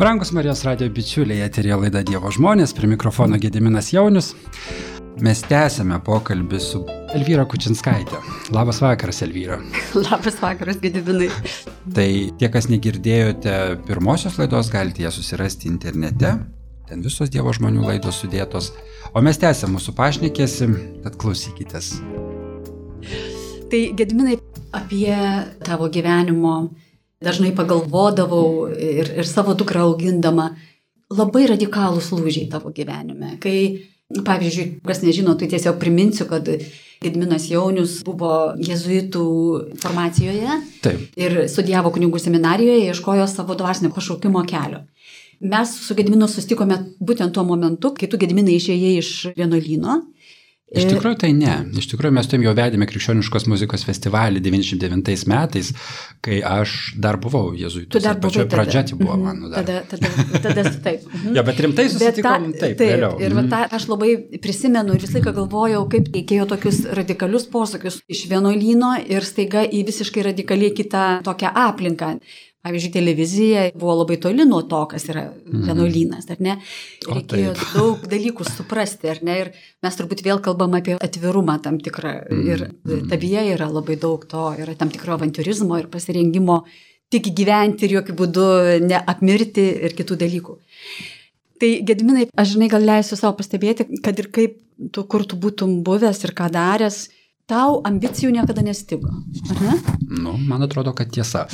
Brangus Marijos radijo bičiuliai, eteryje laida Dievo žmonės, prie mikrofono Gediminas Jaunius. Mes tęsėme pokalbį su Elvyra Kučinskaitė. Labas vakaras, Elvyra. Labas vakaras, Gediminai. Tai tie, kas negirdėjote pirmosios laidos, galite ją susirasti internete. Ten visos Dievo žmonių laidos sudėtos. O mes tęsėme mūsų pašnekėsi, tad klausykitės. Tai, Gediminai, apie tavo gyvenimo dažnai pagalvodavau ir savo dukrą augindama. Labai radikalūs lūžiai tavo gyvenime. Kai, pavyzdžiui, kas nežino, tai tiesiog priminsiu, kad Gediminas Jaunius buvo jėzuitų formacijoje. Taip. Ir studijavo kunigų seminarijoje, ieškojo savo dvasinio pašaukimo kelio. Mes su Gediminu susitikome būtent tuo momentu, kai tu, Gediminai, išėjai iš vienuolyno. Iš tikrųjų tai ne. Iš tikrųjų mes jau vedėme krikščioniškos muzikos festivalį 99 metais, kai aš dar buvau jėzuitus. Pačioje pradžia tai buvo mano dar. Tada taip. Ja, bet rimtai susitikom taip, vėliau. Ir aš labai prisimenu ir visą laiką galvojau, kaip reikėjo tokius radikalius posakius iš vienuolyno ir staiga į visiškai radikaliai kitą tokią aplinką. Pavyzdžiui, televizija buvo labai toli nuo to, kas yra vienuolynas, ar ne? Reikėjo daug dalykų suprasti, ar ne? Ir mes turbūt vėl kalbam apie atvirumą tam tikrą. Ir tavyje yra labai daug to, yra tam tikro avantiūrizmo ir pasirengimo tik gyventi ir jokių būdų neapmirti ir kitų dalykų. Tai, Gediminai, aš gal leisiu savo pastebėti, kad ir kaip tu, kur tu būtum buvęs ir ką daręs, tau ambicijų niekada nestigo, ar ne? Nu, man atrodo, kad tiesa.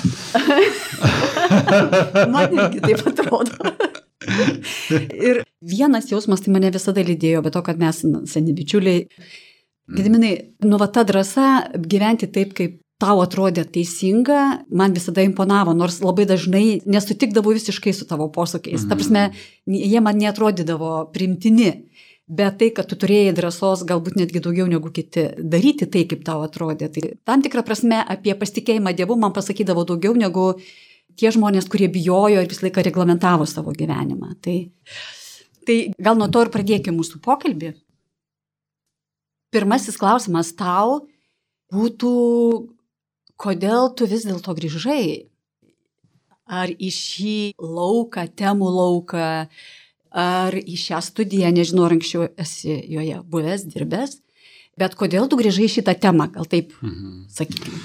Man irgi taip atrodo. Ir vienas jausmas tai mane visada lydėjo, bet to, kad mes seni bičiuliai. Gediminai, ta drąsa gyventi taip, kaip tau atrodė teisinga, man visada imponavo, nors labai dažnai nesutikdavau visiškai su tavo posakiais. Ta prasme, jie man neatrodydavo priimtini. Bet tai, kad tu turėjai drąsos galbūt netgi daugiau negu kiti daryti tai, kaip tau atrodė. Tai tam tikrą prasme apie pasitikėjimą Dievu man pasakydavo daugiau negu tie žmonės, kurie bijojo ir visą laiką reglamentavo savo gyvenimą. Tai gal nuo to ir pradėkime mūsų pokalbį. Pirmasis klausimas tau būtų, kodėl tu vis dėlto grįžai? Ar į šį lauką, temų lauką, ar į šią studiją, nežinau, ar anksčiau esi joje buvęs, dirbęs, bet kodėl tu grįžai į šitą temą, gal taip sakykime?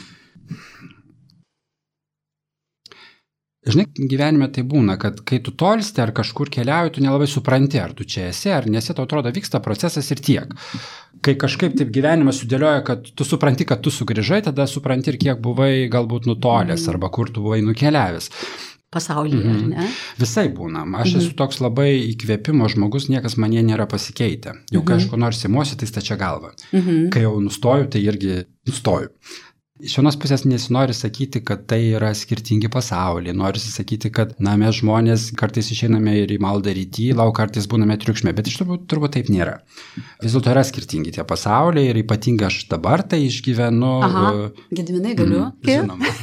Žinai, gyvenime tai būna, kad kai tu tolsti ar kažkur keliauji, tu nelabai supranti, ar tu čia esi, ar nesi, tau atrodo, vyksta procesas ir tiek. Kai kažkaip taip gyvenimas sudėlioja, kad tu supranti, kad tu sugrįžai, tada supranti ir kiek buvai galbūt nutolęs, arba kur tu buvai nukeliavęs. Pasaulyje, ar ne? Visai būna. Aš esu toks labai įkvėpimo žmogus, niekas manie nėra pasikeitę. Jau kai aš ko nors imuosi, tai stačia galva. Kai jau nustoju, tai irgi nustoju. Iš vienos pusės nesinori sakyti, kad tai yra skirtingi pasauliai. Norisi sakyti, kad mes žmonės kartais išeiname ir į maldą ir į tylą, o kartais būname triukšme. Bet iš turbūt taip nėra. Vis dėlto yra skirtingi tie pasauliai ir ypatingai aš dabar tai išgyvenu. Gediminai, galiu? Žinoma.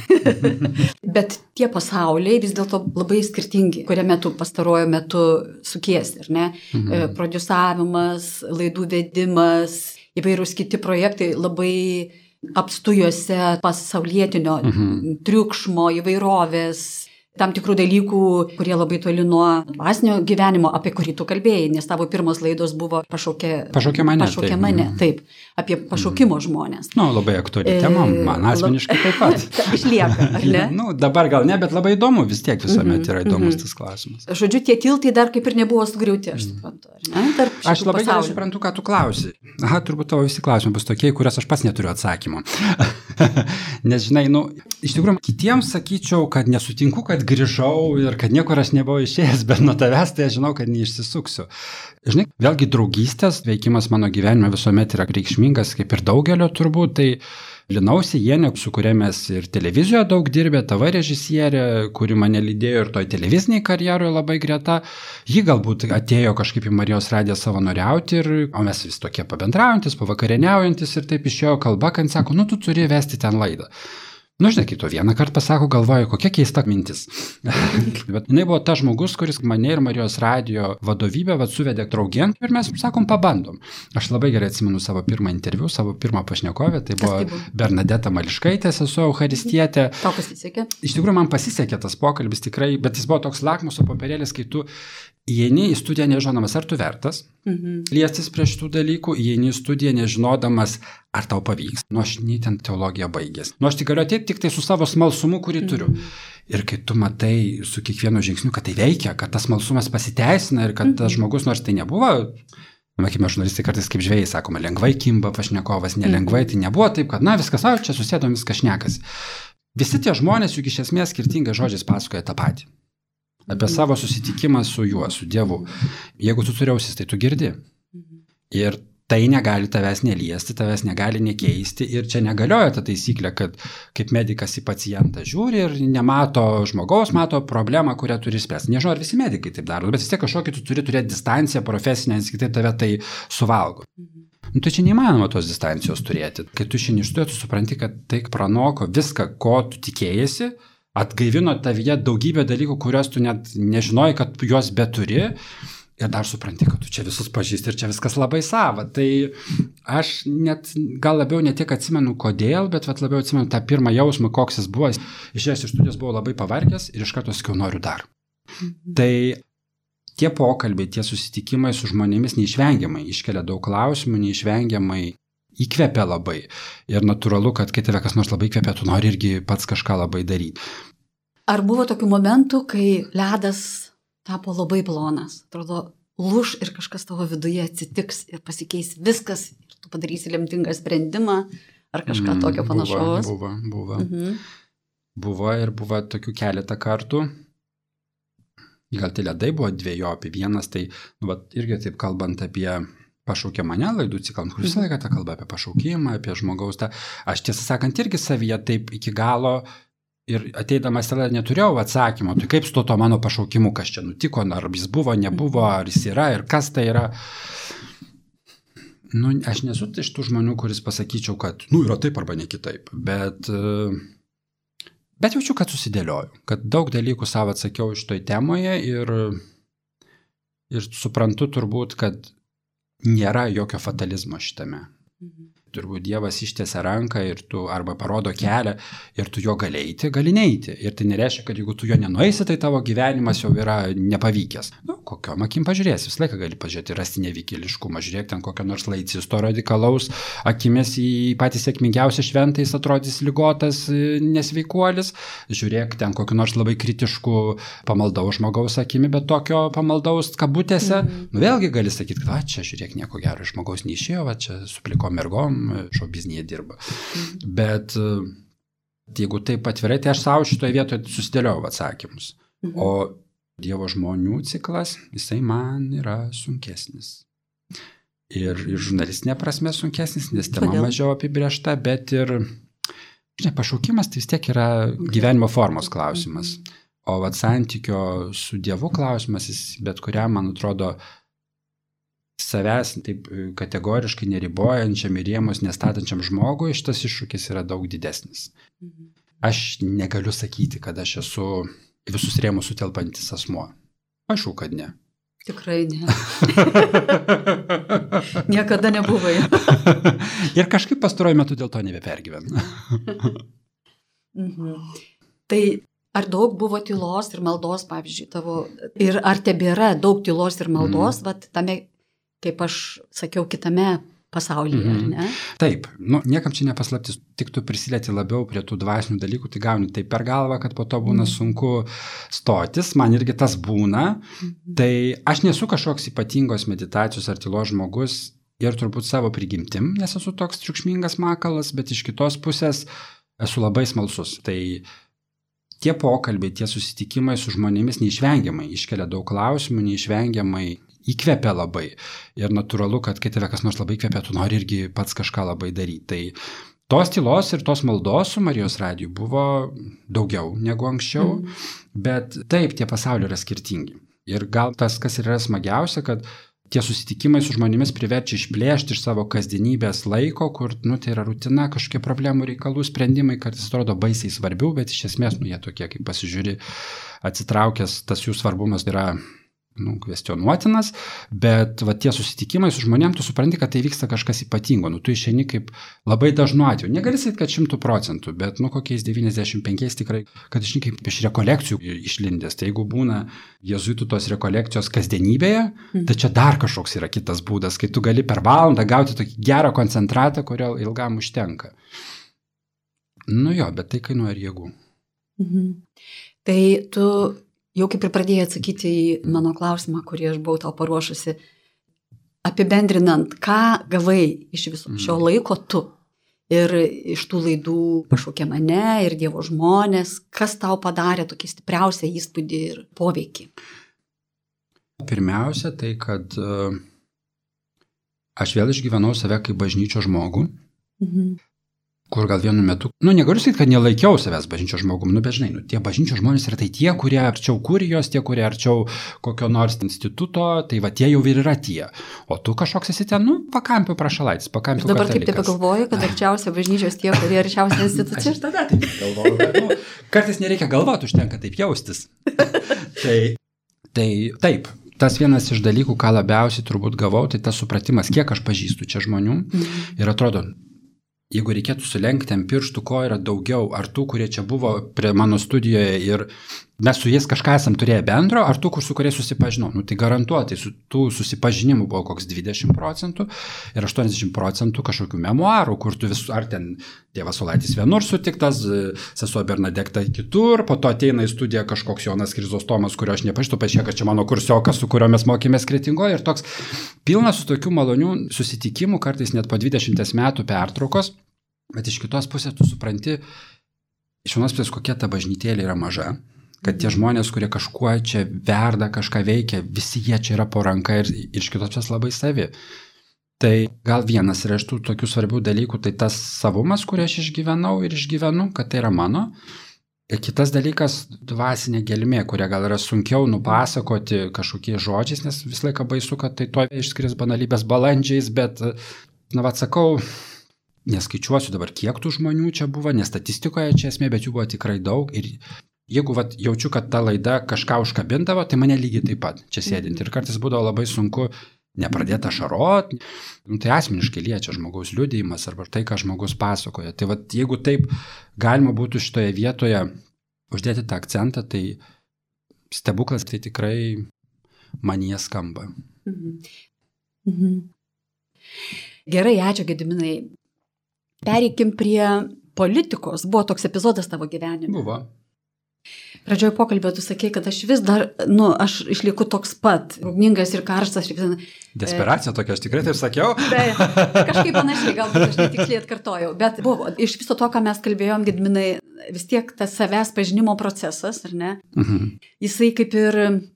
Bet tie pasauliai vis dėlto labai skirtingi, kuriame tu pastaruoju metu sukiesi, ar ne? Prodiusavimas, laidų vedimas, įvairūs kiti projektai labai apstu juose pasaulietinio triukšmo, įvairovės, tam tikrų dalykų, kurie labai toli nuo dvasinio gyvenimo, apie kurį tu kalbėjai, nes tavo pirmos laidos buvo pašaukė mane, taip, apie pašaukimo žmonės. Labai aktuali tema, man asmeniškai taip pat. Išlieka, ar ne? Dabar gal ne, bet labai įdomu, vis tiek visuomet yra įdomus tas klausimas. Žodžiu, tie tiltai dar kaip ir nebuvo sugriauti, aš suprantu, ar ne? Aš labai gerai suprantu, ką tu klausi. Turbūt tavo visi klausimai bus tokie, kurias aš pats neturiu atsakymo. Nes, žinai, iš tikrųjų, kitiems sakyčiau, kad nesutinku, kad grįžau ir kad niekur aš nebuvau išėjęs, bet nuo tavęs tai aš žinau, kad neišsisuksiu. Žinai, vėlgi draugystės veikimas mano gyvenime visuomet yra reikšmingas, kaip ir daugelio turbūt, tai Lina Ausijienė, su kuria mes ir televizijoje daug dirbė, tavo režisierė, kuri mane lydėjo ir toj televiziniai karjeroje labai greta, ji galbūt atėjo kažkaip į Marijos radiją savanoriauti, o mes vis tokie pabendraujantis, pavakarieniaujantis ir taip išėjo kalba, kad sako, tu turi vesti ten laidą. Nu, žinai, kai tu vieną kartą pasako, galvoju, kokia keista mintis. Bet jinai buvo ta žmogus, kuris mane ir Marijos radijo vadovybę suvedė draugien ir mes, sakom, pabandom. Aš labai gerai atsimenu savo pirmą interviu, savo pirmą pašnekovę, tai buvo Bernadeta Mališkaitė, sesuo Eucharistietė. Tau pasisekė? Iš tikrųjų, man pasisekė tas pokalbis tikrai, bet jis buvo toks lakmuso popierėlis, kai tu įeini į studiją nežinodamas, ar tu vertas liestis prie šitų dalykų, įeini į studiją nežinodamas, ar tau pavyks. Nu, aš nei ten teologiją baigęs. Nu, aš tik galiu ateiti tik tai su savo smalsumu, kurį turiu. Ir kai tu matai su kiekvienu žingsniu, kad tai veikia, kad tas smalsumas pasiteisina ir kad tas žmogus, nors tai nebuvo, matykime, žurnalistai kartais kaip žvejai, sakoma, lengvai kimba pašnekovas, nelengvai, tai nebuvo taip, kad, na, viskas, čia susėdom, viskas šnekas. Visi tie žmonės juk iš esmės skirtingai žodžiais pasakoja tą patį. Apie savo susitikimą su juo, su Dievu. Jeigu tu turi ausis, tai tu girdi. Ir tai negali tavęs neliesti, tavęs negali nekeisti. Ir čia negalioja ta taisyklė, kad kaip medikas į pacientą žiūri ir nemato žmogaus, mato problemą, kurią turi spręsti. Nežinau, ar visi medikai taip daro, bet vis tiek kažkokį tu turi turėti distanciją profesinę, nes kitaip tave tai suvalgo. Nu, tai čia neįmanoma tos distancijos turėti. Kai tu šiandien ištuoji, tu supranti, kad tai pranoko viską, ko tu tikėjasi, atgaivino tavyje daugybę dalykų, kuriuos tu net nežinojai, kad tu juos beturi ir dar supranti, kad tu čia visus pažįsti ir čia viskas labai sava. Tai aš net gal labiau ne tiek atsimenu kodėl, bet labiau atsimenu tą pirmą jausmą, koks jis buvo. Išėjęs iš studijos buvau labai pavargęs ir iš karto sakiau, noriu dar. Tai tie pokalbiai, tie susitikimai su žmonėmis neišvengiamai iškelia daug klausimų, neišvengiamai įkvepia labai. Ir natūralu, kad kai tave kas nors labai įkvepia, tu nori irgi pats kažką labai daryti. Ar buvo tokių momentų, kai ledas tapo labai plonas? Atrodo, lūš ir kažkas tavo viduje atsitiks ir pasikeis viskas ir tu padarysi lemtingą sprendimą ar kažką tokio panašaus? Buvo. Buvo ir buvo tokių keletą kartų. Gal tie ledai buvo dvejopi. Vienas tai, irgi taip kalbant apie pašaukė mane laidų ciklą, kur visą laiką tą kalbą apie pašaukimą, apie žmogaus tą. Aš tiesą sakant irgi savyje taip iki galo ir ateidamas tada neturėjau atsakymo, tai kaip su to mano pašaukimu, kas čia nutiko, ar jis buvo, nebuvo, ar jis yra ir kas tai yra. Nu, aš nesu iš tų žmonių, kuris pasakyčiau, kad, yra taip arba ne kitaip, bet jaučiu, kad susidėlioju, kad daug dalykų savo atsakiau iš toj temoje ir suprantu turbūt, kad nėra jokio fatalizmo šitame. Turbūt Dievas ištiesia ranką ir tu arba parodo kelią ir tu jo gali eiti, gali neiti. Ir tai nereiškia, kad jeigu tu jo nenueisi, tai tavo gyvenimas jau yra nepavykęs. Kokiom akim pažiūrėsi, visą laiką gali pažiūrėti, rasti nevykėliškumą, žiūrėk ten kokio nors laicisto radikalaus akimis į patį sėkmingiausią šventą, jis atrodys ligotas, nesveikuolis, žiūrėk ten kokio nors labai kritiškų pamaldaus žmogaus akimi, bet tokio pamaldaus kabutėse, vėlgi gali sakyti, kad čia žiūrėk, nieko gero žmogaus neišėjo, čia su plikom mergom šio biznėje dirba. Bet jeigu taip atvirai, tai aš savo šitoje vietoje susidėliojau atsakymus. O Dievo žmonių ciklas, jisai man yra sunkesnis. Ir žurnalistinė prasme sunkesnis, nes tema mažiau apibrėžta, bet ir pašaukimas tai vis tiek yra gyvenimo formos klausimas. O santykio su Dievu klausimas, jis bet kuriam, man atrodo, savęs taip kategoriškai neribojančiam ir rėmus nestatančiam žmogui šitas iššūkis yra daug didesnis. Aš negaliu sakyti, kad aš esu visus rėmus sutelpantis asmuo. Aišku, kad ne. Tikrai ne. Niekada nebuvai. Ir kažkaip pastaruoju metu dėl to nebepergyvenu. Tai ar daug buvo tylos ir maldos, pavyzdžiui, tavo, ir ar tebėra daug tylos ir maldos, tame, kaip aš sakiau, kitame pasaulyje, ar ne? Taip, niekam čia nepaslaptis, tik tu prisilieti labiau prie tų dvasinių dalykų, tai gauni taip per galvą, kad po to būna sunku stotis, man irgi tas būna, tai aš nesu kažkoks ypatingos meditacijos ar tylos žmogus ir turbūt savo prigimtim, nes esu toks triukšmingas makalas, bet iš kitos pusės esu labai smalsus, tai tie pokalbiai, tie susitikimai su žmonėmis neišvengiamai iškelia daug klausimų, neišvengiamai įkvepia labai. Ir natūralu, kad kai tave kas nors labai įkvepia, tu nori irgi pats kažką labai daryti. Tai tos tylos ir tos maldos su Marijos radiju buvo daugiau negu anksčiau, bet taip, tie pasauliai yra skirtingi. Ir gal tas, kas yra smagiausia, kad tie susitikimai su žmonėmis priverčia išplėšti iš savo kasdienybės laiko, kur, tai yra rutina, kažkokie problemų reikalų sprendimai, kartais atrodo baisiai svarbiau, bet iš esmės, jie tokie, kaip pasižiūri, atsitraukęs, tas jų svarbumas yra kvestionuotinas, bet tie susitikimai su žmonėm, tu supranti, kad tai vyksta kažkas ypatingo, tu išeini kaip labai dažnu atveju, negali sakyti, kad 100%, bet kokiais 95 tikrai, kad išeini kaip iš rekolekcijų išlindęs, tai jeigu būna jėzuitų tos rekolekcijos kasdienybėje, tai čia dar kažkoks yra kitas būdas, kai tu gali per valandą gauti tokį gerą koncentratą, kurio ilgam užtenka. Bet tai kainuoja ir jėgų. Tai tu jau kaip ir pradėjai atsakyti į mano klausimą, kurį aš buvau tau paruošusi, apibendrinant, ką gavai iš viso šio laiko tu ir iš tų laidų Pašaukė mane ir Dievo žmonės, kas tau padarė tokį stipriausią įspūdį ir poveikį? Pirmiausia, tai kad aš vėl išgyvenau save kaip bažnyčios žmogų, kur gal vienu metu, negaliu sakyti, kad nelaikiau savęs bažnyčios žmogum, bet žinai, tie bažnyčios žmonės yra tai tie, kurie arčiau kurijos, tie, kurie arčiau kokio nors instituto, tai tie jau ir yra tie. O tu kažkoks esi ten, pakampių prašalaitis, pakampių katalikas. Dabar kaip taip pagalvoju, kad arčiausia bažnyčios tie, kurie arčiausia institucija. Aš tada taip galvoju, bet kartais nereikia galvoti, užtenka taip jaustis. Tai taip. Tas vienas iš dalykų, ką labiausiai turbūt gavau, tai tas supratimas, kiek aš pažįstu čia žmonių ir atrodo, jeigu reikėtų sulenkti ant pirštų, ko yra daugiau, ar tų, kurie čia buvo prie mano studijoje ir mes su jais kažką esam turėję bendro, ar tų, su kuriais susipažinau. Tai garantuotai su tų susipažinimų buvo koks 20% ir 80% kažkokių memuarų, kur tu vis, ar ten tėvas Saulaitis vienur sutiktas, sesuo Bernadeta kitur, po to ateina į studiją kažkoks Jonas Krizostomas, kurio aš nepažįstu, paaiškėjo, kad čia mano kursiokas, su kuriuo mes mokėmės Kretingoje ir toks pilnas su tokių malonių susitikimų, kartais net po 20 metų pertraukos, bet iš kitos pusės tu supranti, iš vienos pusės kokia ta bažnytėlė yra maža, kad tie žmonės, kurie kažkuo čia verda, kažką veikia, visi jie čia yra po ranka ir iš kitos pusės labai savi. Tai gal vienas yra iš tų tokių svarbių dalykų, tai tas savumas, kurį aš išgyvenau ir išgyvenu, kad tai yra mano. Ir kitas dalykas, dvasinė gelmė, kurią gal yra sunkiau nupasakoti kažkokiais žodžiais, nes visą laiką baisu, kad tai tuo išskris banalybės balandžiais, bet, sakau, neskaičiuosiu dabar, kiek tų žmonių čia buvo, nes statistikoje čia esmė, bet jų buvo tikrai daug. Ir jeigu jaučiu, kad ta laida kažką užkabindavo, tai mane lygiai taip pat čia sėdinti. Ir kartais būdavo labai sunku nepradėti ašarot. Tai asmeniškai liečia žmogaus liudijimas arba tai, ką žmogus pasakoja. Tai jeigu taip galima būtų šitoje vietoje uždėti tą akcentą, tai stebuklas tai tikrai manyje skamba. Gerai, ačiū Gediminai. Pereikim prie politikos. Buvo toks epizodas tavo gyvenime. Buvo. Pradžioje pokalbio tu sakei, kad aš vis dar, aš išlieku toks pat, ugningas ir karštas. Desperacija tokia, aš tikrai taip sakiau. Kažkaip panašiai, galbūt aš netiksliai atkartojau. Bet buvo, iš viso to, ką mes kalbėjom, Gediminai, vis tiek tas savęs pažinimo procesas, ar ne? Jisai kaip ir,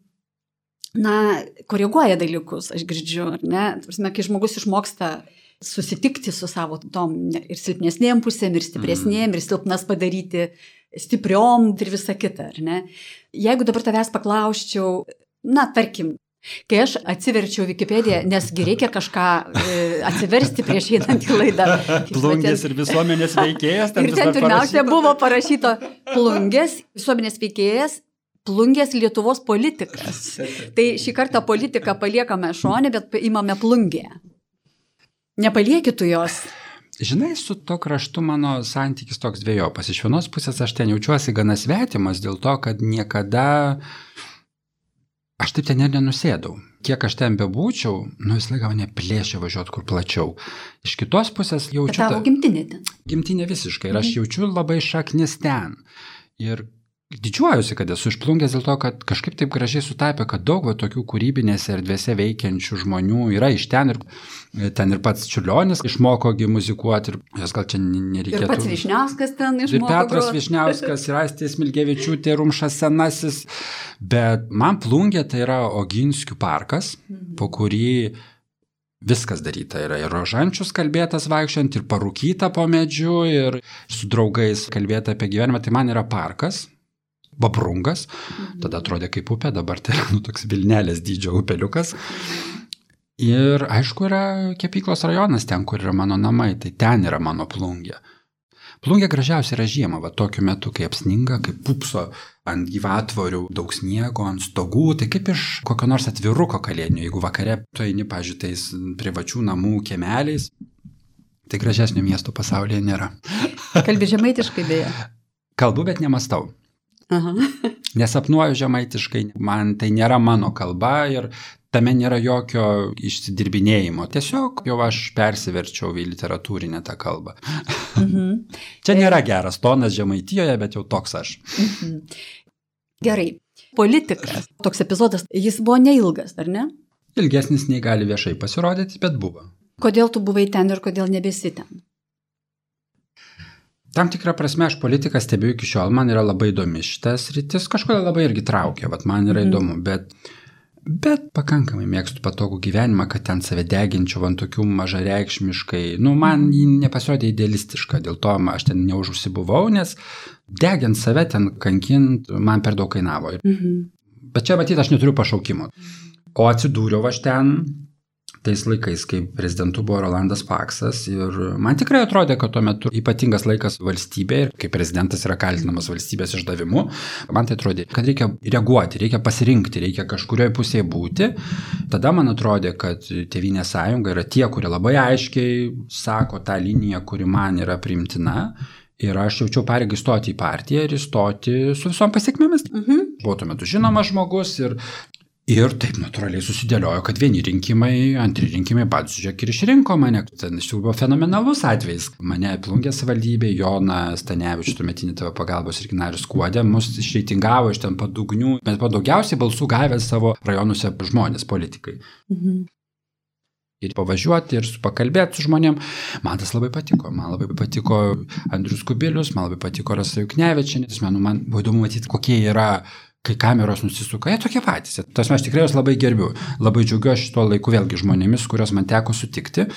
koreguoja dalykus, aš girdžiu, ar ne? Prasme, kai žmogus išmoksta susitikti su savo tom ir silpnesnėm pusėm, ir stipresnėm, ir silpnas padaryti stipriom ir visa kita, ar ne? Jeigu dabar tavęs paklausčiau, tarkim, kai aš atsiverčiau Wikipediją, nesgi reikia kažką atsiversti prieš einant į laidą. Plungės ir visuomenės veikėjas. Ir ten pirmiausia buvo parašyta Plungės, visuomenės veikėjas, Plungės Lietuvos politikas. Tai šį kartą politiką paliekame šone, bet imame Plungę. Nepaliekėtų jos. Žinai, su to kraštu mano santykis toks dvejopas. Iš vienos pusės aš ten jaučiuosi gana svetimas dėl to, kad niekada aš taip ten nenusėdau. Kiek aš ten bebūčiau, visą laiką mane plėšia važiuoti kur plačiau. Iš kitos pusės jaučiu... Bet tavo gimtinė ten? Gimtinė visiškai. Ir aš jaučiu labai šaknis ten. Ir didžiuojuosi, kad esu iš Plungės dėl to, kad kažkaip taip gražiai sutapė, kad daug tokių kūrybinėse erdvėse veikiančių žmonių yra iš ten ir pats Čiurlionis išmoko muzikuoti ir jos gal čia nereikėtų. Ir pats Vyšniauskas ten išmoko. Ir Petras Vyšniauskas, ir Aistė Smilgevičiūtė, Rumšas Senasis. Bet man Plungė tai yra Oginskių parkas, po kurį viskas daryta yra. Ir rožančius kalbėtas vaikščiant, ir parūkyta po medžiu, ir su draugais kalbėta apie gyvenimą. Tai man yra parkas. Babrungas, tada atrodė kaip upė, dabar tai yra toks Vilnelės dydžio upeliukas. Ir aišku, yra Kepyklos rajonas ten, kur yra mano namai, tai ten yra mano Plungė. Plungė gražiausia yra žiemą, va tokiu metu, kai apsninga, kai pupso ant gyvatvorių, daug sniego, ant stogų, tai kaip iš kokio nors atviruko kalėdinio, jeigu vakare tu eini, pavyzdžiui, tais privačių namų kiemeliais, tai gražesnio miesto pasaulyje nėra. Kalbi žemaitiškai beje? Kalbu, bet nemastau. Aha. Nesapnuoju žemaitiškai, man tai nėra mano kalba ir tame nėra jokio išsidirbinėjimo. Tiesiog jau aš persiverčiau į literatūrinę tą kalbą. Čia nėra geras tonas Žemaitijoje, bet jau toks aš. Gerai. Politikas. Toks epizodas, jis buvo neilgas, ar ne? Ilgesnis nei gali viešai pasirodyti, bet buvo. Kodėl tu buvai ten ir kodėl nebesi ten? Tam tikrą prasme aš politiką stebiu iki šiol, man yra labai įdomi šitas rytis, kažkodėl labai irgi traukia, vat man yra įdomu, bet pakankamai mėgstu patogų gyvenimą, kad ten save deginčiau ant tokių mažareikšmiškai, man nepasirodė idealistiška, dėl to aš ten neužsibuvau, nes degint save ten kankint man per daug kainavo. Bet čia matyti aš neturiu pašaukimo. O atsidūriau aš ten tais laikais, kai prezidentu buvo Rolandas Paksas ir man tikrai atrodė, kad tuo metu ypatingas laikas valstybė ir kai prezidentas yra kaltinamas valstybės išdavimu, man tai atrodė, kad reikia reaguoti, reikia pasirinkti, reikia kažkurioje pusėje būti. Tada man atrodė, kad Tėvynės sąjunga yra tie, kurie labai aiškiai sako tą liniją, kuri man yra priimtina. Ir aš jaučiau pareigą įstoti į partiją ir įstoti su visom pasiekmėmis. Buvo tuo metu žinomas žmogus ir taip natūraliai susidėliojo, kad vieni rinkimai, antri rinkimai, pats žiūrėk ir išrinko mane. Ten iš tikrųjų buvo fenomenalus atvejis. Mane Plungės savivaldybė, Joną Stanevičių, tuometinį TV pagalbos ir Ginarius Skuodė, mus išreitingavo iš ten padugnių, bet po daugiausiai balsų gavę savo rajonuose žmonės, politikai. Ir pavažiuoti, ir pakalbėti su žmonėm. Man tas labai patiko. Man labai patiko Andrius Kubilius, man labai patiko Rasa Juknevičienė. Man buvo įdomu matyti, kokie yra, kai kameros nusisuka, jie tokie patys. Aš tikrai juos labai gerbiu. Labai džiaugiuosi šituo laiku vėlgi žmonėmis, kurios man teko sutikti.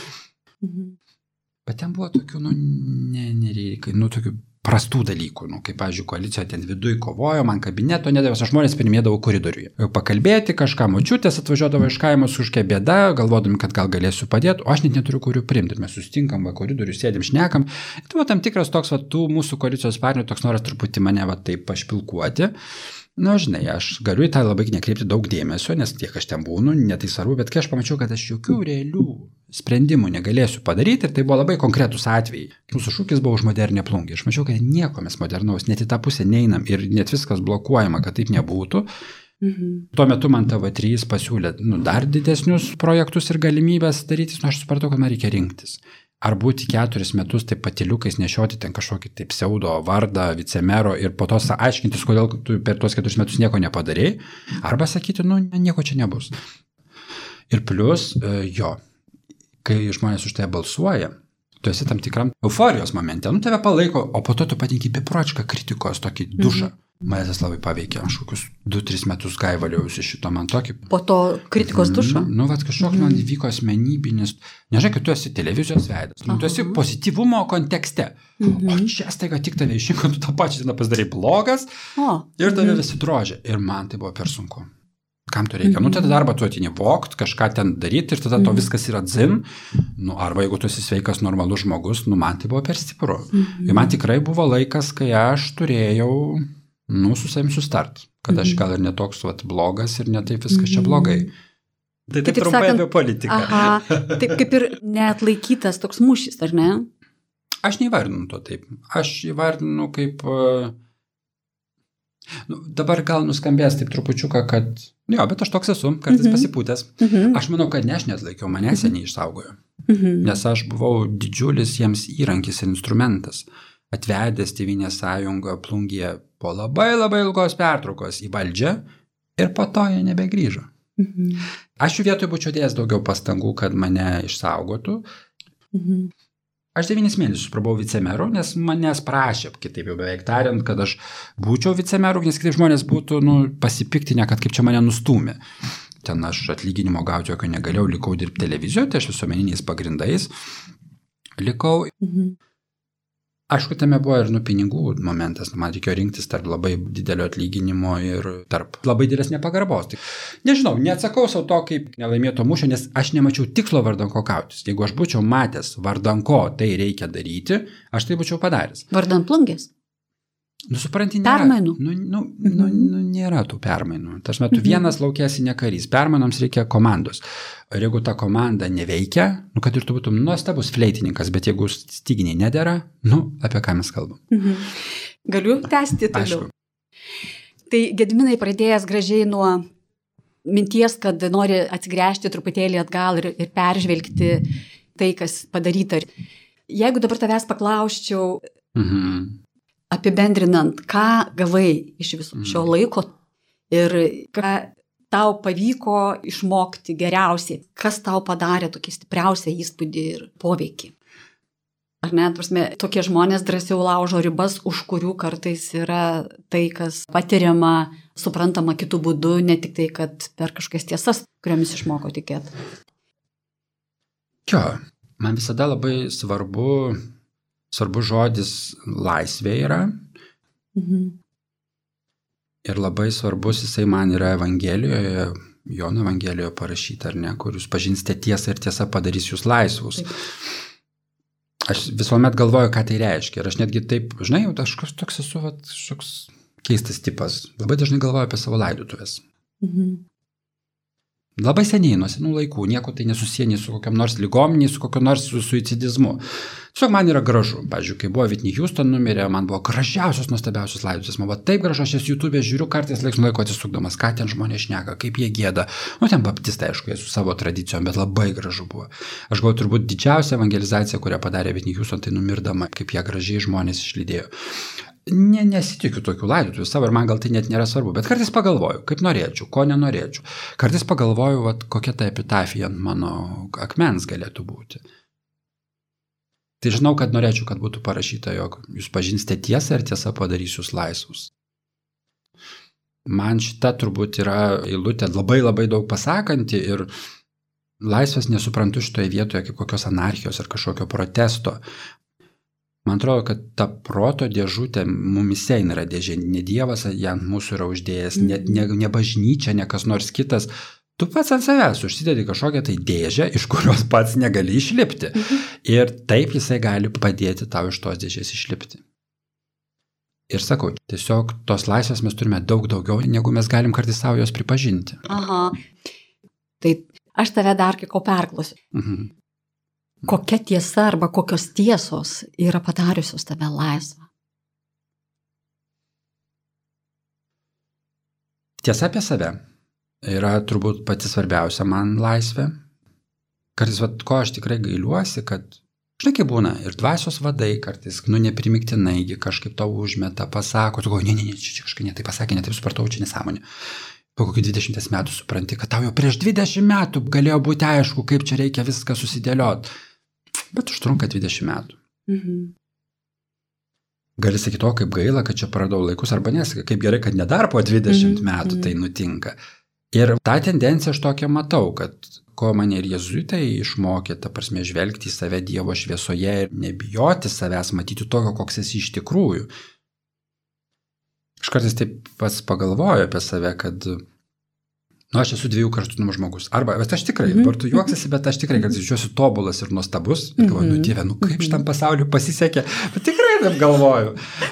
Bet ten buvo tokių, nereikia, tokių prastų dalykų, kaip, pavyzdžiui, koalicijoje ten viduj kovojo, man kabineto nedavė, aš žmonės pirmėdavo koridoriuje. Pakalbėti kažką, močiutės atvažiuodavo iš kaimo su kažkokia bėda, galvodami, kad gal galėsiu padėti, o aš net neturiu kurių priimti. Ir mes susitinkam, koridorių sėdim, šnekam. Ir tai buvo tam tikras toks, tų mūsų koalicijos partnerių toks noras truputį mane taip pašpilkuoti. Žinai, aš galiu į tą labai nekreipti daug dėmesio, nes tiek aš ten būnu, netai svarbu, bet kai aš pamačiau, kad aš jokių realių sprendimų negalėsiu padaryti, ir tai buvo labai konkretus atvejai. Mūsų šūkis buvo už modernę Plungę. Aš mačiau, kad nieko mes modernaus, net į tą pusę neinam ir net viskas blokuojama, kad taip nebūtų. Tuo metu man TV3 pasiūlė dar didesnius projektus ir galimybės daryti, aš supratau, kad man reikia rinktis. Ar būti 4 metus taip patiliukais nešioti ten kažkokį taip pseudo vardą vicemero ir po to aiškintis, kodėl tu per tuos 4 metus nieko nepadarei, arba sakyti, nieko čia nebus. Ir plus, kai žmonės už tai balsuoja, tu esi tam tikram euforijos momente, tave palaiko, o po to tu patinki beprotišką kritikos tokį dušą. Mane tas labai paveikė, aš kokius 2-3 metus gaivaliausi šito, man tokį... Po to kritikos dušo? Kažkoks man įvyko asmenybinis, nežinai, kad tu esi televizijos veidas, tu esi pozityvumo kontekste, o čia staiga tik tave išrinko, tu tą pačią dieną pasidarai blogas ir tave visi drožia. Ir man tai buvo per sunku. Kam to reikia? Tada darbą tu atini vokt, kažką ten daryti ir tada to viskas yra dzin. Arba jeigu tu esi sveikas, normalus žmogus, man tai buvo per stipru. Ir man tikrai buvo laikas, kai aš turėjau su savim sustart, kad aš gal ir netoks blogas ir netaip viskas čia blogai. Tai taip trumpai apie politiką. Taip kaip ir neatlaikytas toks mūšis, ar ne? Aš neįvardinu to taip. Aš įvardinu kaip... dabar gal nuskambės taip trupučiuką, kad... bet aš toks esu, kartais pasipūtęs. Aš manau, kad ne aš neatlaikiau, mane seniai išsaugojo. Nes aš buvau didžiulis jiems įrankis ir instrumentas. Atvedęs Tėvynės sąjungą Plungėje po labai labai ilgos pertraukos į valdžią ir po to jie nebegrįžo. Aš jų vietoj būčiau dėjęs daugiau pastangų, kad mane išsaugotų. Aš 9 mėnesius prabuvau vicemeru, nes manęs prašė, kitaip jau beveik tariant, kad aš būčiau vicemeru, nes kitaip žmonės būtų pasipiktinę, kad kaip čia mane nustūmė. Ten aš atlyginimo gauti jokio negalėjau, likau dirbti televizijoje, tai aš visuomeniniais pagrindais likau. Aišku, tame buvo ir pinigų momentas, man reikėjo rinktis tarp labai didelio atlyginimo ir tarp labai didelės nepagarbos. Tai, nežinau, neatsakau savo to kaip nelaimėto mūšio, nes aš nemačiau tikslo vardan ko kautis. Jeigu aš būčiau matęs vardan ko tai reikia daryti, aš tai būčiau padaręs. Vardan plungės? Supranti, nėra. Permainų? Nėra tų permainų. Tas metu vienas laukėsi ne karys. Permainoms reikia komandos. Ir jeigu ta komanda neveikia, kad ir tu būtum nuostabus fleitininkas, bet jeigu styginiai nedera, apie ką mes kalbam. Galiu tęsti toliau. Aišku. Tai Gediminai pradėjęs gražiai nuo minties, kad nori atsigręžti truputėlį atgal ir peržvelgti tai, kas padaryta. Jeigu dabar tavęs paklausčiau, apibendrinant, ką gavai iš viso šio laiko ir ką tau pavyko išmokti geriausiai, kas tau padarė tokį stipriausią įspūdį ir poveikį. Ar ne, tokie žmonės drąsiau laužo ribas, už kurių kartais yra tai, kas patiriama, suprantama kitų būdų, ne tik tai, kad per kažkokias tiesas, kuriomis išmoko tikėti. Man visada labai svarbu žodis laisvė yra. Ir labai svarbus jisai man yra Evangelijoje, Jono Evangelijoje parašyta, ar ne, kur jūs pažinsite tiesą ir tiesa padarys jūs laisvus. Aš visuomet galvoju, ką tai reiškia. Ir aš netgi taip, žinai, aš toks esu, toks keistas tipas. Labai dažnai galvoju apie savo laidotuvės. Labai seniai, nuo senų laikų, nieko tai nesusiję nei su kokiam nors ligom, nei su kokiam nors suicidizmu. Tiesiog man yra gražu. Pavyzdžiui, kai buvo Whitney Houston numirė, man buvo gražiausios, nuostabiausios laidotuvės. Man buvo taip gražu, aš jas YouTube žiūriu kartais laiks nuo laiko atsisukdamas, ką ten žmonės šneka, kaip jie gieda. Ten baptistai, aišku, jie su savo tradicijom, bet labai gražu buvo. Aš galvoju, turbūt didžiausia evangelizacija, kurią padarė Whitney Houston, tai numirdama, kaip jie gražiai žmonės išlydėjo. Nesitikiu tokių laidotuvių savo ir man gal tai net nėra svarbu, bet kartais pagalvoju, kaip norėčiau, ko nenorėčiau. Kartais pagalvoju, kokia ta epitafija ant mano akmens galėtų būti. Tai žinau, kad norėčiau, kad būtų parašyta, jog jūs pažinsite tiesą ir tiesa padarys jūs laisvus. Man šita turbūt yra eilutė labai labai daug pasakanti ir laisvės nesuprantu šitoje vietoje kaip kokios anarchijos ar kažkokio protesto. Man atrodo, kad ta proto dėžutė mumise yra dėžė, ne Dievas ją ant mūsų yra uždėjęs, ne bažnyčia, ne kas nors kitas. Tu pats ant savęs užsidedi kažkokią tai dėžę, iš kurios pats negali išlipti. Ir taip jisai gali padėti tau iš tos dėžės išlipti. Ir sakau, tiesiog tos laisvės mes turime daug daugiau, negu mes galim kartais savo jos pripažinti. Aha. Tai aš tave dar kai ko perklausiu. Kokia tiesa arba kokios tiesos yra padariusios tave laisvą? Tiesa apie save yra turbūt pati svarbiausia man laisvė. Kartais, ko aš tikrai gailiuosi, kad, žinai, kaip būna, ir dvasios vadai kartais, neprimiktinai, kažkaip tau užmeta, pasako, tu galvoji, ne, čia kažkaip netai pasakė, netaip supratau, čia nesąmonė. Po kokių 20 metų supranti, kad tau jau prieš 20 metų galėjo būti aišku, kaip čia reikia viską susidėlioti. Bet užtrunka 20 metų. Gali sakyti, kaip gaila, kad čia praradau laikus, arba nesakai, kaip gerai, kad nedar po 20 metų tai nutinka. Ir tą tendenciją aš tokią matau, kad ko mane ir jėzuitai išmokė, ta prasme, žvelgti į save Dievo šviesoje ir nebijoti savęs, matyti tokio, koks esi iš tikrųjų. Aš kartais taip pats pagalvoju apie save, kad aš esu 2 kraštutinumų žmogus. Arba, bet aš tikrai, dabar tu juoksiesi, bet aš tikrai, kad jaučiuosi tobulas ir nuostabus. Ir galvoju, Dieve, kaip šitam pasauliu pasisekė. Bet tikrai taip galvoju.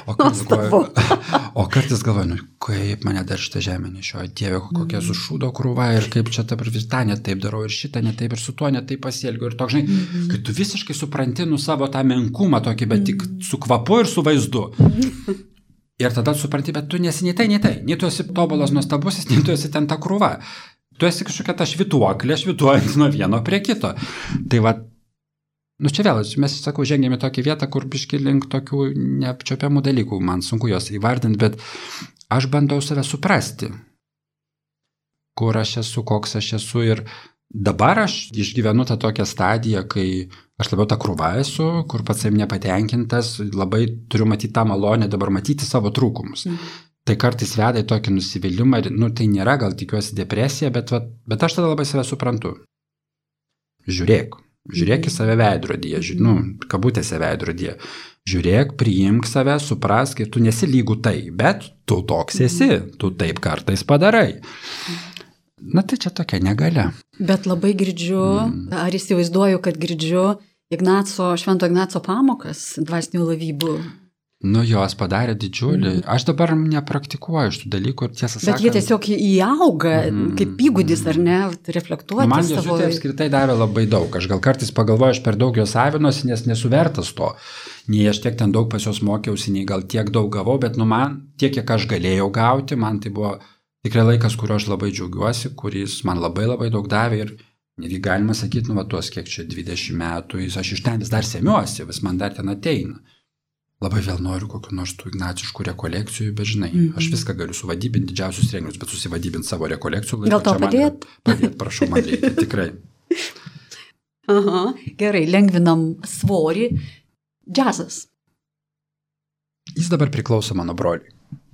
O kartais galvoju, kaip mane dar šitą žemę nešioja. Dieve, kokia sušūdo krūva ir kaip čia dabar visą netaip darau ir šitą netaip ir su tuo netaip pasielgiu. Ir toks, žinai, kai tu visiškai supranti savo tą menkumą tokį, bet tik su kvapu ir su vaizdu. Ir tada supranti, bet tu nesi nei tai, nei tu esi tobulas nuostabusis, nei tu esi ten ta krūva. Tu esi kažkokia ta švituoklė, švituojant nuo vieno prie kito. Tai čia vėl, mes, sakau, žengėme tokį vietą, kur biški link tokių neapčiopiamų dalykų, man sunku jos įvardinti, bet aš bandau save suprasti, kur aš esu, koks aš esu ir dabar aš išgyvenu tą tokią stadiją, kai aš labiau tą krūvą esu, kur pats savim nepatenkintas, labai turiu matyti tą malonę dabar matyti savo trūkumus. Tai kartais veda į tokį nusivylimą ir, tai nėra gal tikiuosi depresija, bet aš tada labai save suprantu. Žiūrėk, Žiūrėk į save veidrodyje, kabutėse veidrodyje. Žiūrėk, priimk save, suprask, ir tu nesi lygų tai, bet tu toks esi, tu taip kartais padarai. Na tai čia tokia negalia. Bet labai girdžiu, ar įsivaizduoju, kad girdžiu Švento Ignaco pamokas dvasinių lavybų. Jos padarė didžiulį. Aš dabar nepraktikuoju šitų dalykų ir tiesą sakant. Bet jie tiesiog įauga kaip įgūdis, ar ne, reflektuoti man savo. Man apskritai davė labai daug. Aš gal kartais pagalvoju, aš per daug jos savinuosi, nes nesu vertas to. Nei aš tiek ten daug pas jos mokiausi, nei gal tiek daug gavau, bet man tiek, kiek aš galėjau gauti, man tai buvo tikrai laikas, kurio aš labai džiaugiuosi, kuris man labai labai daug davė ir netgi galima sakyti, tuos kiek čia 20 metų, aš iš ten vis dar semiuosi, vis man dar ten ateina. Labai vėl noriu kokių nors tų ignaciškų rekolekcijų, bet žinai, aš viską galiu suvadybinti didžiausius renginius, bet susivadybinti savo rekolekcijų. Gal tau padėt? Padėt, prašau, man reikia, tikrai. Aha, gerai, lengvinam svorį. Džiazas. Jis dabar priklauso mano broliui.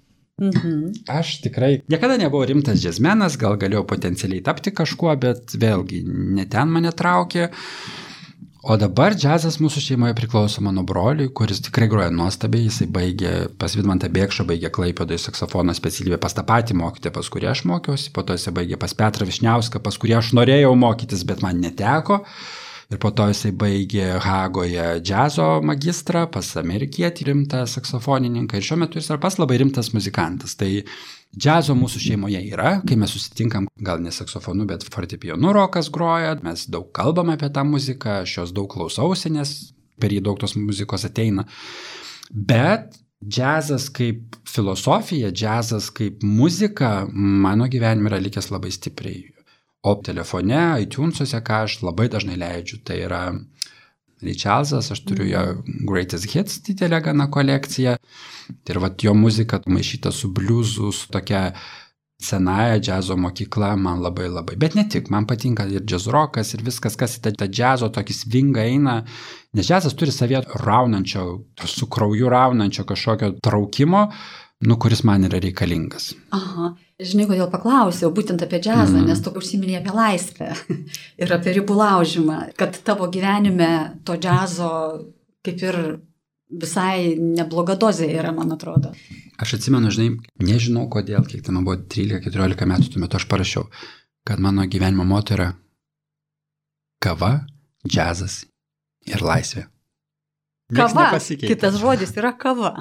Aš tikrai niekada nebuvau rimtas džiazmenas, gal galėjau potencialiai tapti kažkuo, bet vėlgi, ne ten mane traukė. O dabar džiazas mūsų šeimoje priklauso mano broliui, kuris tikrai groja nuostabiai, jisai baigė pas Vidmantą Bėkšą, baigė Klaipėdoje saksofono specialybę pas tą patį mokytoją, pas kurį aš mokiausi, po to jisai baigė pas Petrą Višniauską, pas kurį aš norėjau mokytis, bet man neteko. Ir po to jisai baigė Hagoje džiazo magistrą, pas amerikietį rimtą saksofonininką ir šiuo metu jis yra pas labai rimtas muzikantas. Tai džiazo mūsų šeimoje yra, kai mes susitinkam, gal ne saksofonu, bet fortepijonu Rokas groja, mes daug kalbam apie tą muziką, aš jos daug klausausi, nes per jį daug tos muzikos ateina. Bet džiazas kaip filosofija, džiazas kaip muzika mano gyvenime yra likęs labai stipriai. O telefone, iTunesuose, ką aš labai dažnai leidžiu, tai yra Ray Charlesas, aš turiu jo Greatest Hits didelę gana kolekciją. Ir jo muzika maišyta su bliuzu, su tokia senaja džiazo mokykla, man labai labai. Bet ne tik, man patinka ir džiazrokas, ir viskas, kas į tą džiazo tokį svingą eina. Nes džiazas turi savyje raunančio, su krauju raunančio kažkokio traukimo, kuris man yra reikalingas. Aha. Žinai, kodėl paklausiau būtent apie džiazą, nes tu užsiminėjai apie laisvę ir apie ribų laužymą, kad tavo gyvenime to džiazo kaip ir visai nebloga dozė yra, man atrodo. Aš atsimenu, žinai, nežinau kodėl, kiek ten buvo 13-14 metų, tuo metu aš parašiau, kad mano gyvenimo moto yra kava, džiazas ir laisvė. Kava, kitas žodis yra kava.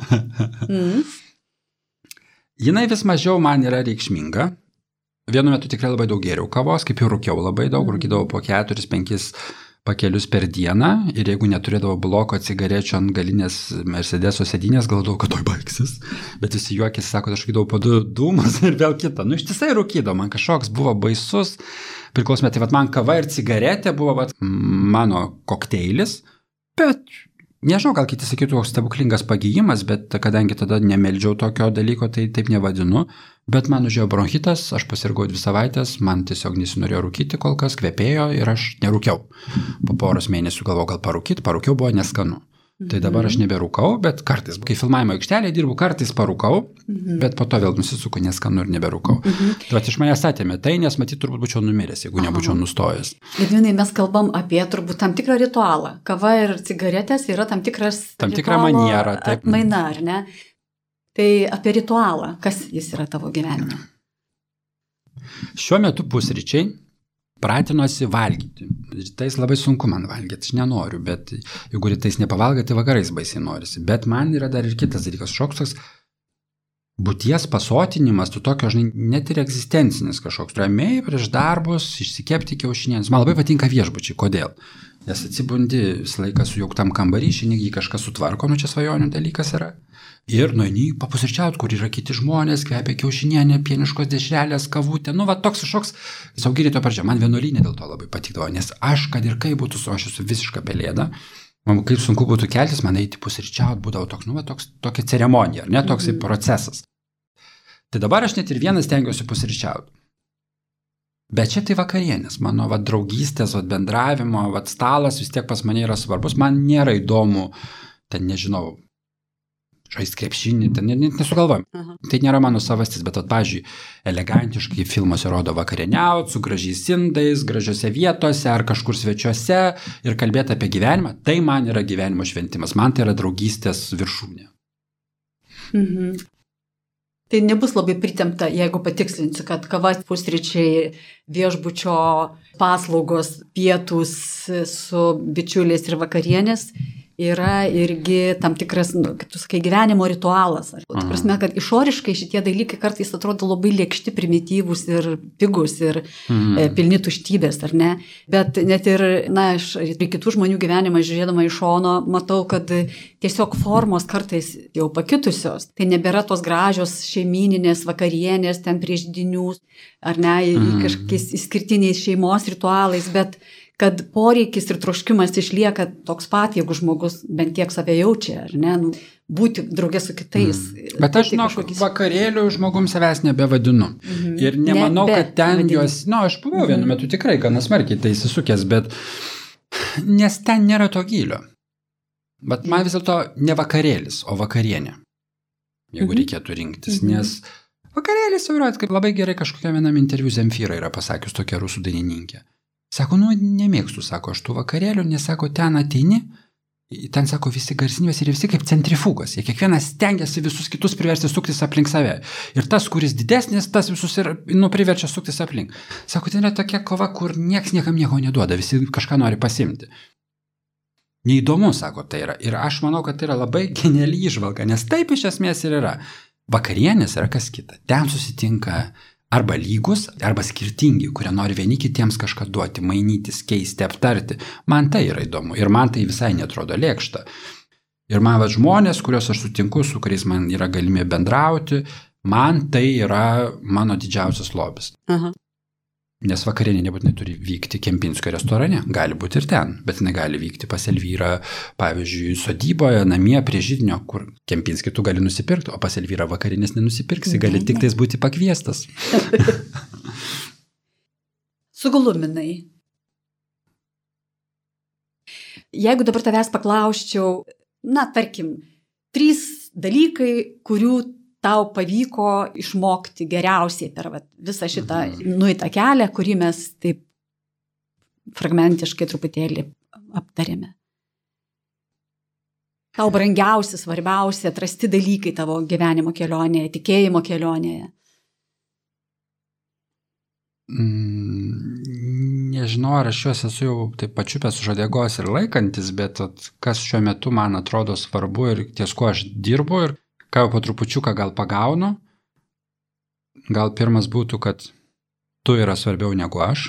Jinai vis mažiau man yra reikšminga. Vienu metu tikrai labai daug geriau kavos, kaip jau rūkiau labai daug, rūkydavau po 4-5 pakelius per dieną ir jeigu neturėdavau bloko cigarečių ant galinės Mercedeso sėdynės, galvodavau, kad toj baigsis. Bet visi juokėsi, sako, aš rūkydavau po 2 dūmus ir vėl kitą. Ištisai rūkydavau, man kažkoks buvo baisus. Priklausomė, tai man kava ir cigaretė buvo mano kokteilis, bet nežinau, gal kiti sakytų, koks stebuklingas pagijimas, bet kadangi tada nemeldžiau tokio dalyko, tai taip nevadinu. Bet man užėjo bronchitas, aš pasirgau 2 savaitės, man tiesiog nesinorėjo rūkyti kol kas, kvepėjo ir aš nerūkiau. Po poros mėnesių galvojau, gal parūkiau, buvo neskanu. Tai dabar aš neberūkau, bet kartais, kai filmavimo aikštelėje dirbu, kartais parūkau, bet po to vėl nusisuku neskanu ir neberūkau. Tai iš manęs atėmė tai, nes matyt turbūt būčiau numiręs, jeigu nebūčiau nustojęs. Gedvinai, mes kalbam apie turbūt tam tikrą ritualą. Kava ir cigaretės yra tam tikra maniera, taip. Atmaina, ar ne? Tai apie ritualą, kas jis yra tavo gyvenime? Šiuo metu pusryčiai. Pratinosi valgyti. Rytais labai sunku man valgyti, aš nenoriu, bet jeigu rytais nepavalgai, tai vakarais baisiai norisi. Bet man yra dar ir kitas dalykas, šoks būties pasotinimas, tu tokio, žinai, net ir egzistencinis kažkoks. Ramiai prieš darbus, išsikepti kiaušinienės. Man labai patinka viešbučiai. Kodėl? Nes atsibundi visą laiką sujauktam kambarį, šiandien jį kažkas sutvarko, čia svajonių dalykas yra. Ir nueini papusryčiauti, kur yra kiti žmonės, kvepia kiaušinienė, pieniškos dešrelės, kavutė. Toks kažkoks saugi ryto pradžia. Man vienuolynė dėl to labai patikdavo, nes aš, kad ir kaip būtų, aš esu visiška pelėda. Man kaip sunku būtų keltis, man eiti pusryčiauti, būdavo tokia ceremonija, ne toksai procesas. Tai dabar aš net ir vienas stengiuosi pusryčiauti. Bet čia tai vakarienės, mano draugystės, bendravimo, stalas vis tiek pas mane yra svarbus. Man nėra įdomu, ten nežinau, žaisti krepšinį, net nesugalvojom. Tai nėra mano savastis, bet, pavyzdžiui, elegantiškai filmuose rodo vakarieniauti su gražiais indais, gražiose vietose ar kažkur svečiuose ir kalbėti apie gyvenimą. Tai man yra gyvenimo šventimas, man tai yra draugystės viršūnė. Tai nebus labai pritempta, jeigu patikslinsiu, kad kava, pusryčiai, viešbučio paslaugos, pietus su bičiuliais ir vakarienės yra irgi tam tikras, kaip tu sakai, gyvenimo ritualas. Ta prasme, kad išoriškai šitie dalykai kartais atrodo labai lėkšti, primityvūs ir pigus ir pilni tuštybės, ar ne? Bet net ir, aš ir kitų žmonių gyvenimą žiūrėdama iš šono, matau, kad tiesiog formos kartais jau pakitusios. Tai nebėra tos gražios šeimyninės vakarienės ten prieš dinių, ar ne, kažkokiais išskirtiniais šeimos ritualais, bet kad poreikis ir troškimas išlieka toks pat, jeigu žmogus bent kiek save jaučia, ar ne, būti draugė su kitais. Bet aš, vakarėlių žmogum savęs nebevadinu. Ir nemanau, kad ten juos, aš buvau vienu metu tikrai gana smarkiai tai įsisukęs, bet nes ten nėra to gylio. Bet man vis dėlto ne vakarėlis, o vakarienė, jeigu reikėtų rinktis, nes vakarėlis jau yra, kaip labai gerai kažkokia vienam interviu Zemfyra yra pasakius, tokia rusų dainininkė. Sako, nemėgstu, sako, aš tų vakarėlių, nes, sako, ten ateini, ten, sako, visi garsinės ir visi kaip centrifugos. Jie kiekvienas stengiasi visus kitus priversti suktis aplink save. Ir tas, kuris didesnis, tas visus ir priverčia suktis aplink. Sako, ten yra tokia kova, kur nieks niekam nieko neduoda, visi kažką nori pasimti. Neįdomu, sako, tai yra. Ir aš manau, kad tai yra labai geniali įžvalga, nes taip iš esmės ir yra. Vakarienės yra kas kita. Ten susitinka arba lygus, arba skirtingi, kurie nori vieni kitiems kažką duoti, mainytis, keisti, aptarti. Man tai yra įdomu ir man tai visai netrodo lėkšta. Ir man žmonės, kuriuos aš sutinku, su kuriais man yra galimybė bendrauti, man tai yra mano didžiausias lobis. Nes vakarienė nebūtinai turi vykti Kempinskio restorane, gali būti ir ten, bet jinai gali vykti pas Elvyrą, pavyzdžiui, sodyboje, namie prie židinio, kur Kempinskį tu gali nusipirkti, o pas Elvyrą vakarinės nenusipirksi, gali tik tais būti pakviestas. Sugluminai. Jeigu dabar tavęs paklausčiau, tarkim, 3 dalykai, kurių tau pavyko išmokti geriausiai per visą šitą nueitą kelią, kurį mes taip fragmentiškai truputėlį aptarėme. Tau brangiausi, svarbiausi, atrasti dalykai tavo gyvenimo kelionėje, tikėjimo kelionėje. Nežinau, ar aš juos esu jau taip pačiupęs už uodegos ir laikantis, bet kas šiuo metu man atrodo svarbu ir ties kuo aš dirbu ir ką jau po trupučiuką gal pagaunu, gal pirmas būtų, kad tu yra svarbiau negu aš.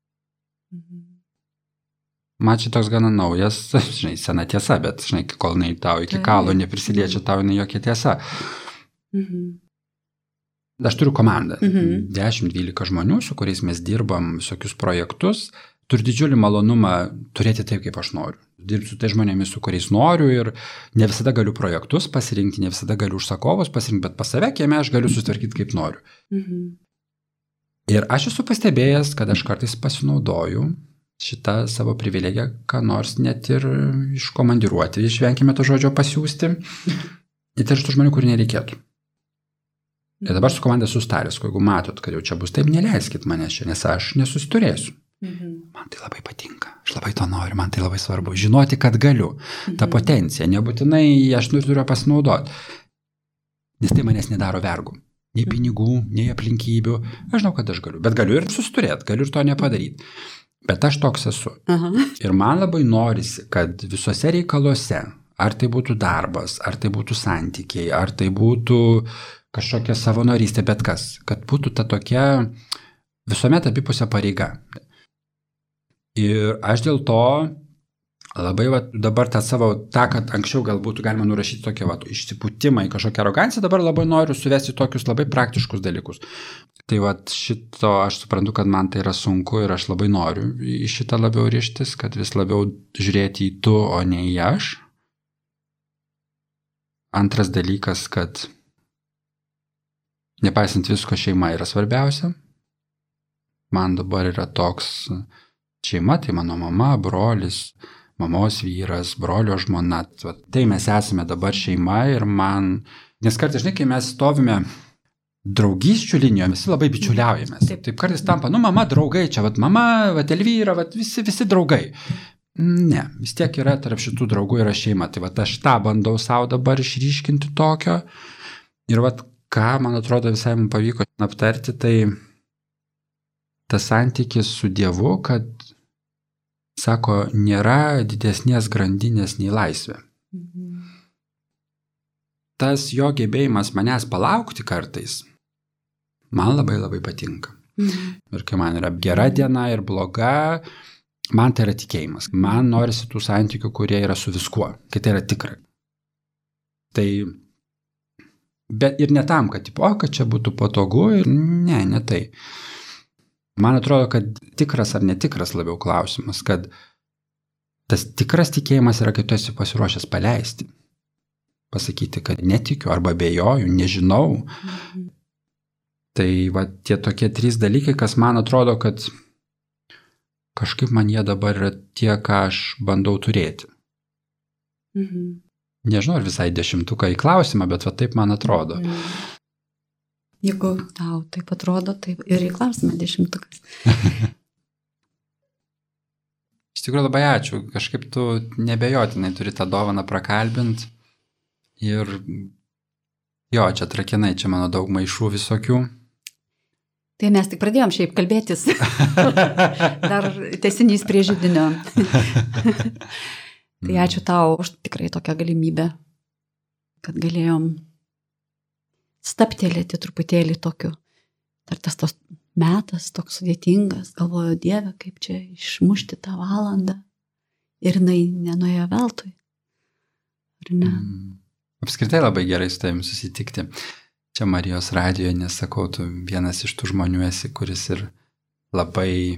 Man čia toks gana naujas, sena tiesa, bet, kol tau iki kalo neprisiliečia, tau jokia tiesa. Aš turiu komandą, 10-12 žmonių, su kuriais mes dirbam visokius projektus, turiu didžiulį malonumą turėti taip, kaip aš noriu. Dirbsiu tai žmonėmis, su kuriais noriu ir ne visada galiu projektus pasirinkti, ne visada galiu užsakovus pasirinkti, bet pas save kieme aš galiu susitvarkyti kaip noriu. Ir aš esu pastebėjęs, kad aš kartais pasinaudoju šitą savo privilegiją, ką nors net ir iškomandiruoti, išvenkime to žodžio pasiūsti, ir tai iš tų žmonių, kurių nereikėtų. Ir dabar su komanda sustaręs, jeigu matot, kad jau čia bus taip, neleiskit mane čia, nes aš nesusiturėsiu. Man tai labai patinka, aš labai to noriu, man tai labai svarbu. Žinoti, kad galiu. Ta potencija, nebūtinai aš turiu pasinaudoti. Nes tai manęs nedaro vergų. Nei pinigų, nei aplinkybių. Aš žinau, kad aš galiu. Bet galiu ir susiturėti, galiu ir to nepadaryti. Bet aš toks esu. Ir man labai norisi, kad visuose reikaluose, ar tai būtų darbas, ar tai būtų santykiai, ar tai būtų kažkokia savanorystė, bet kas, kad būtų ta tokia visuomet abipusė pareiga. Ir aš dėl to labai dabar kad anksčiau gal būtų galima nurašyti tokią išsipūtimą į kažkokią aroganciją, dabar labai noriu suvesti tokius labai praktiškus dalykus. Tai šito aš suprantu, kad man tai yra sunku ir aš labai noriu į šitą labiau rištis, kad vis labiau žiūrėti į tu, o ne į aš. Antras dalykas, kad nepaisant visko, šeima yra svarbiausia. Man dabar yra toks šeima, tai mano mama, brolis, mamos vyras, brolio žmona. Tai mes esame dabar šeima ir man, nes kartais, žinai, kai mes stovime draugysčių linijoje, visi labai bičiuliaujamės. Taip kartais tampa, mama, draugai, čia, mama, Elvyra, visi draugai. Ne, vis tiek yra tarp šitų draugų yra šeima. Tai aš tą bandau savo dabar išryškinti tokio. Ir ką, man atrodo, visai mums pavyko aptarti, tai tas santykis su Dievu, kad, sako, nėra didesnės grandinės nei laisvė. Tas jo gebėjimas manęs palaukti kartais, man labai labai patinka. Ir kai man yra gera diena ir bloga, man tai yra tikėjimas. Man norisi tų santykių, kurie yra su viskuo, kai tai yra tikra. Tai, bet ir ne tam, kad čia būtų patogu, ir ne tai. Man atrodo, kad tikras ar netikras labiau klausimas, kad tas tikras tikėjimas yra, kai tu esi pasiruošęs paleisti. Pasakyti, kad netikiu arba abejoju, nežinau. Tai tie tokie 3 dalykai, kas man atrodo, kad kažkaip man jie dabar yra tie, ką aš bandau turėti. Nežinau, ar visai 10 į klausimą, bet taip man atrodo. Jeigu tau taip atrodo, taip ir į klausimą 10. Iš tikrųjų labai ačiū. Kažkaip tu nebejotinai turi tą dovaną prakalbint. Ir jo, čia trakinai, čia mano daug maišų visokių. Tai mes tik pradėjom šiaip kalbėtis. Dar tęsinys prie židinio. Tai ačiū tau už tikrai tokią galimybę, kad galėjom staptelėti truputėlį tokiu. Dar tas metas toks sudėtingas, galvoju, Dieve, kaip čia išmušti tą valandą. Ir jinai nenuėjo veltui. Ar ne? Apskritai labai gerai su tavim susitikti. Čia Marijos radijoje, nesakau, tu vienas iš tų žmonių esi, kuris ir labai...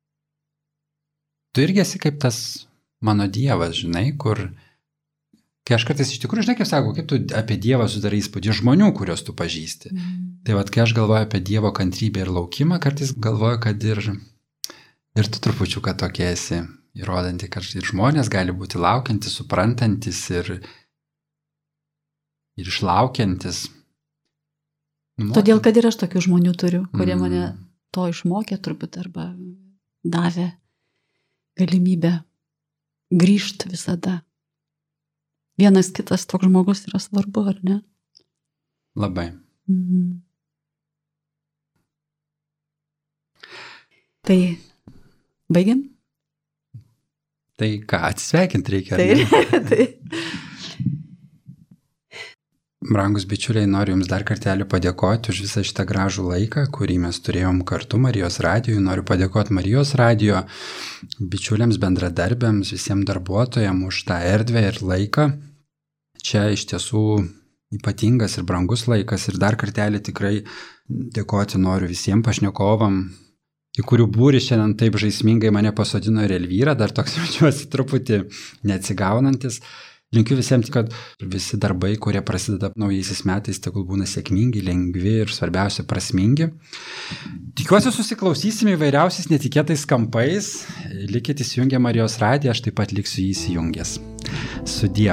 Tu irgi esi kaip tas mano Dievas, žinai, kur... Kai aš kartais iš tikrųjų, žinai, kaip sako, kaip tu apie Dievą sudarai įspūdį žmonių, kuriuos tu pažįsti. Tai kai aš galvoju apie Dievo kantrybę ir laukimą, kartais galvoju, kad ir tu trupučiuką tokia esi, įrodanti, kad ir žmonės gali būti laukiantis, suprantantis ir išlaukiantis. Todėl, kad ir aš tokių žmonių turiu, kurie mane to išmokė turbūt arba davė galimybę grįžti visada. Vienas kitas toks žmogus yra svarbu, ar ne? Labai. Tai baigiam? Tai ką, atsisveikinti reikia. Tai. Brangus bičiuliai, noriu Jums dar kartelį padėkoti už visą šitą gražų laiką, kurį mes turėjom kartu Marijos radijui. Noriu padėkoti Marijos radijo bičiuliams, bendradarbiams, visiems darbuotojams už tą erdvę ir laiką. Čia iš tiesų ypatingas ir brangus laikas ir dar kartelį tikrai dėkoti noriu visiems pašnekovam, į kurių būrį šiandien taip žaismingai mane pasodino ir Elvyra, dar toks jaučiuosi truputį neatsigaunantis. Linkiu visiems, kad visi darbai, kurie prasideda naujaisiais metais, tegul būna sėkmingi, lengvi ir svarbiausia prasmingi. Tikiuosi susiklausysime įvairiausiais netikėtais kampais. Likite įsijungę Marijos radiją, aš taip pat liksiu įsijungęs. Sudie.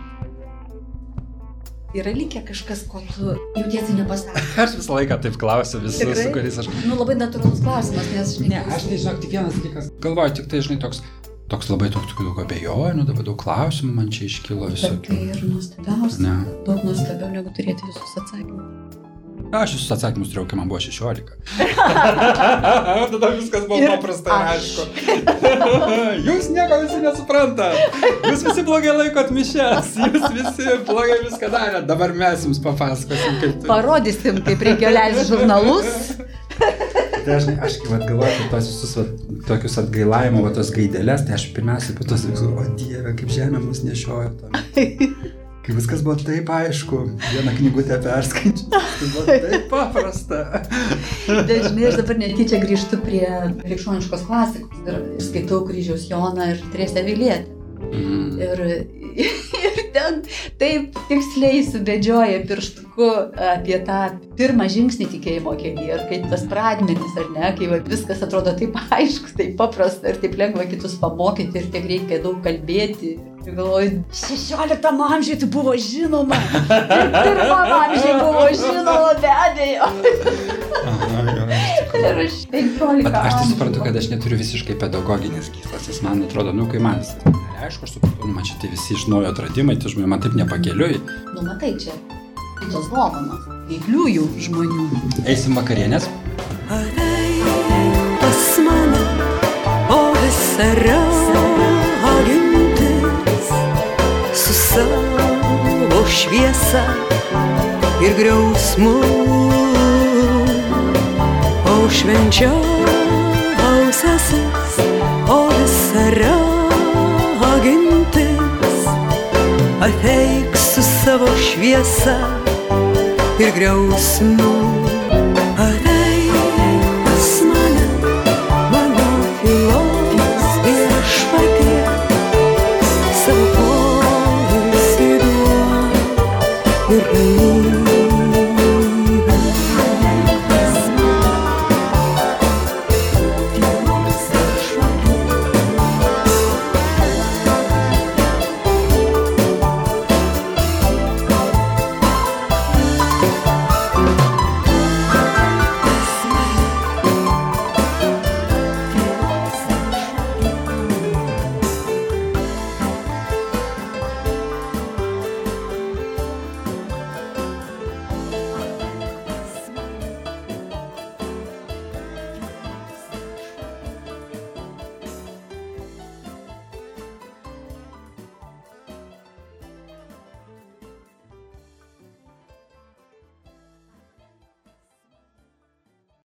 Yra likę kažkas, ko tu jautiesi nepasakė? Aš visą laiką taip klausiu visus, su kuriais aš... Labai natūralus klausimas, nes žinai... Ne, aš tai žinok, tik vienas dalykas. Galvoju, tik tai žinai toks labai daug abejonių, daug klausimų man čia iškilo visokių. Bet tai ir nuostabiausia. Daug nuostabiau negu turėti visus atsakymus. Aš visus atsakymus turėjau, kai man buvo 16. Tada viskas buvo paprasta ir aišku. Jūs nieko visi nesuprantat. Jūs visi blogai laikot mišias. Jūs visi blogai viską darėt. Dabar mes jums papasakosim, kaip tu. Parodysim, kaip reikia leisti žurnalus. Tai aš kai galvoju apie tos visus tokius atgailavimo, tos gaidelės, tai aš pirmiausiai po tos o Dieve, kaip žemė mus nešiojo tuomet. Kai viskas buvo taip aišku, vieną knygutę perskaičiu, tai buvo taip paprasta. Dažnai aš dabar netyčia grįžtu prie krikščioniškos klasikos ir skaitau Kryžiaus Joną ir Teresę Avilietę. Ir ten taip tiksliai subedžioja pirštuku apie tą pirmą žingsnį tikėjimo kelyje, ir kaip tas pradmenis, ar ne, kai viskas atrodo taip aišku, taip paprasta ir taip lengva kitus pamokyti ir tiek reikia daug kalbėti. Ir galvoju, 16 amžiuje tai buvo žinoma, ir 1 amžiuje buvo žinoma, be abejo. Ir aš 15 Bet aš tai suprantu, kad aš neturiu visiškai pedagoginės gyslas, nes man atrodo, kai man viskas aišku, aš suprantu, man čia tai visi iš naujo atradimai, tai žmonės man taip nepakeliui. Matai čia, tos dovanos, veikliųjų žmonių. Eisim vakarienės. Ateik pas mane, o visara gintis su savo šviesa ir griausmu, o švenčiausiasis, o visara gintis, ateik su savo šviesa ir griausmu.